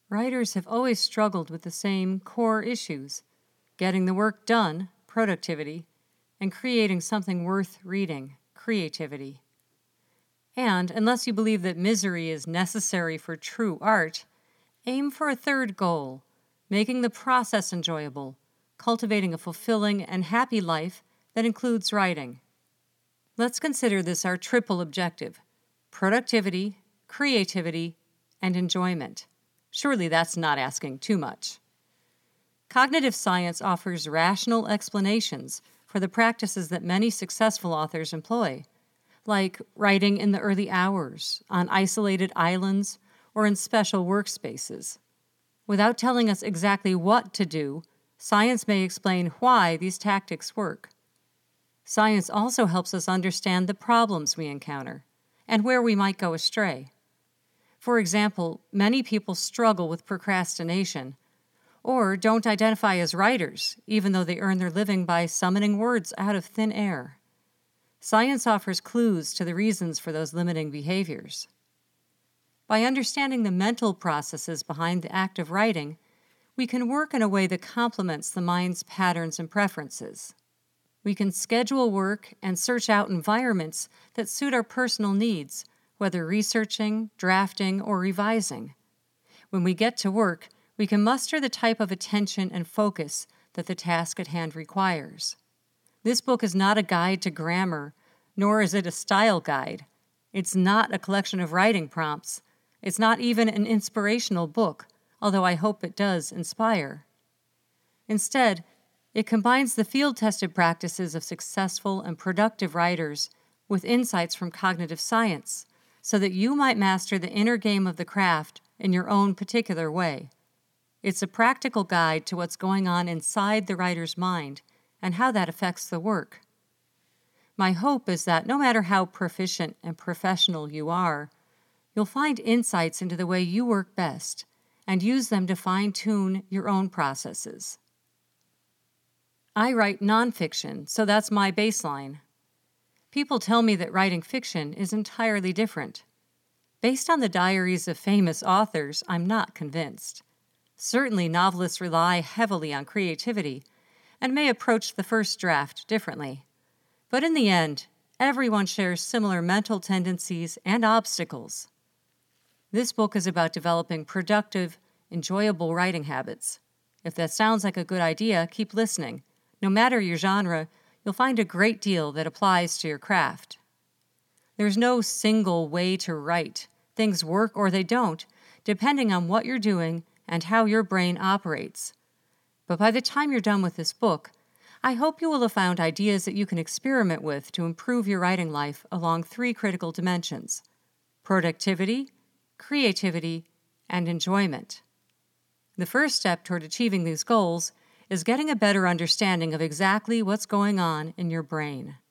Writers have always struggled with the same core issues: getting the work done, productivity, and creating something worth reading, creativity. And unless you believe that misery is necessary for true art, aim for a third goal: making the process enjoyable, cultivating a fulfilling and happy life that includes writing. Let's consider this our triple objective: productivity, creativity, and enjoyment. Surely that's not asking too much. Cognitive science offers rational explanations for the practices that many successful authors employ, like writing in the early hours, on isolated islands, or in special workspaces. Without telling us exactly what to do, science may explain why these tactics work. Science also helps us understand the problems we encounter and where we might go astray. For example, many people struggle with procrastination or don't identify as writers, even though they earn their living by summoning words out of thin air. Science offers clues to the reasons for those limiting behaviors. By understanding the mental processes behind the act of writing, we can work in a way that complements the mind's patterns and preferences. We can schedule work and search out environments that suit our personal needs, whether researching, drafting, or revising. When we get to work, we can muster the type of attention and focus that the task at hand requires. This book is not a guide to grammar, nor is it a style guide. It's not a collection of writing prompts. It's not even an inspirational book, although I hope it does inspire. Instead, it combines the field-tested practices of successful and productive writers with insights from cognitive science, so that you might master the inner game of the craft in your own particular way. It's a practical guide to what's going on inside the writer's mind and how that affects the work. My hope is that no matter how proficient and professional you are, you'll find insights into the way you work best and use them to fine-tune your own processes. I write nonfiction, so that's my baseline. People tell me that writing fiction is entirely different. Based on the diaries of famous authors, I'm not convinced. Certainly, novelists rely heavily on creativity and may approach the first draft differently. But in the end, everyone shares similar mental tendencies and obstacles. This book is about developing productive, enjoyable writing habits. If that sounds like a good idea, keep listening. No matter your genre, you'll find a great deal that applies to your craft. There's no single way to write. Things work or they don't, depending on what you're doing and how your brain operates. But by the time you're done with this book, I hope you will have found ideas that you can experiment with to improve your writing life along 3 critical dimensions: productivity, creativity, and enjoyment. The first step toward achieving these goals is getting a better understanding of exactly what's going on in your brain.